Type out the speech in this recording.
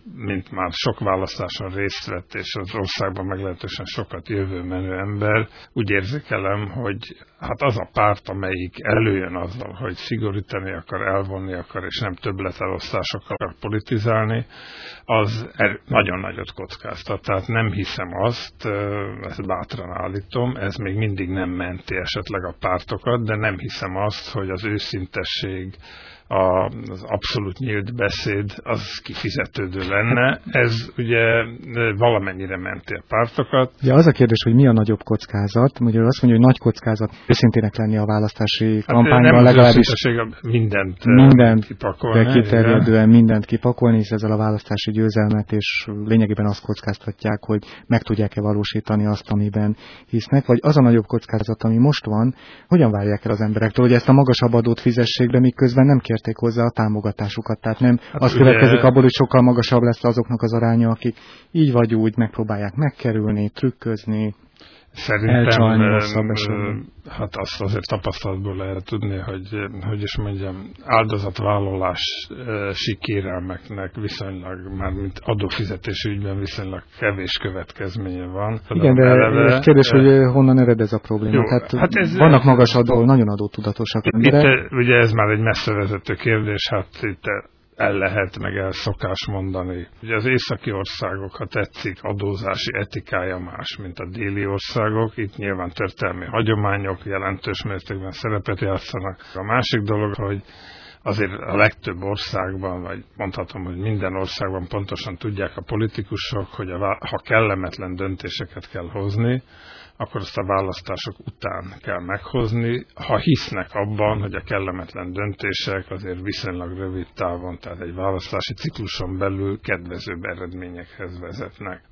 mint már sok választáson részt vett, és az országban meglehetősen sokat jövő menő ember, úgy érzékelem, hogy hát az a párt, amelyik előjön azzal, hogy szigorítani akar, elvonni akar, és nem többletelosztásokkal akar politizálni, az nagyon nagyot kockáztat. Tehát nem hiszem azt, ezt bátran állítom, ez még mindig nem menti esetleg a pártokat, de nem hiszem azt, hogy az őszintesség, az abszolút nyílt beszéd az kifizetődő lenne. Ez ugye valamennyire menti a pártokat. Ja, az a kérdés, hogy mi a nagyobb kockázat? Ugye azt mondja, hogy nagy kockázat őszintének lenni a választási kampányban, nem legalábbis mindent kipakolni. De kiterjedően mindent kipakolni, hisz ezzel a választási győzelmet, és lényegében azt kockáztatják, hogy meg tudják-e valósítani azt, amiben hisznek, vagy az a nagyobb kockázat, ami most van, hogyan várják el az emberektől, hogy ezt a magasabb adót fizessék be, miközben nem kérték hozzá a támogatásukat. Tehát nem az következik abból, hogy sokkal magasabb lesz azoknak az aránya, akik így vagy úgy megpróbálják megkerülni, trükközni, elcsalni rosszabb esetben. Hát azt azért tapasztalatból lehet tudni, hogy is mondjam, áldozatvállalás kérelmeknek viszonylag, mármint adófizetési ügyben viszonylag kevés következménye van. Igen, de eleve, kérdés, hogy honnan ered ez a probléma. Jó, hát vannak magas adó, nagyon adótudatosak emberek. Itt ugye ez már egy messzevezető kérdés, hát itt el lehet, meg el szokás mondani. Ugye az északi országok, ha tetszik, adózási etikája más, mint a déli országok. Itt nyilván történelmi hagyományok jelentős mértékben szerepet játszanak. A másik dolog, hogy azért a legtöbb országban, vagy mondhatom, hogy minden országban pontosan tudják a politikusok, hogy ha kellemetlen döntéseket kell hozni, akkor azt a választások után kell meghozni, ha hisznek abban, hogy a kellemetlen döntések azért viszonylag rövid távon, tehát egy választási cikluson belül kedvezőbb eredményekhez vezetnek.